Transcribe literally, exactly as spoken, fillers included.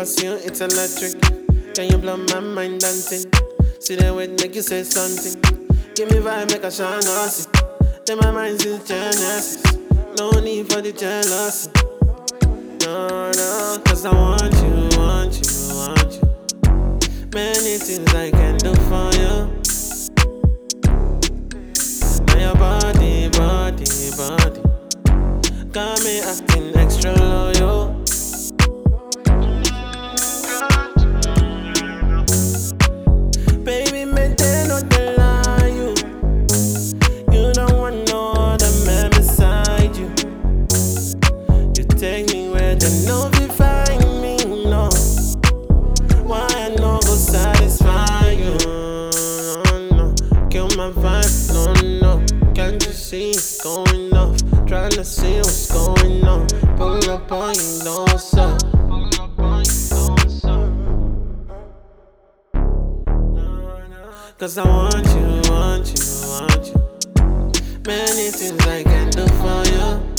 cause you, it's electric. Can you blow my mind dancing? See the way make you say something. Give me vibe, make a shine, see. Then my mind's in Genesis. No need for the jealousy. No, no, cause I want you, want you, want you. Many things I can do for you. Now your body, body, body got me acting extra loyal. Baby, maintain on the line, you. You don't want no other man beside you. You take me where they know we find me, no. Why I no go satisfy you? No, no. Kill my vibe, no, no. Can't you see it's going off? Tryna see what's going on. Pull up on you, know what's up. Cause I want you, want you, want you. Many things I can do for you.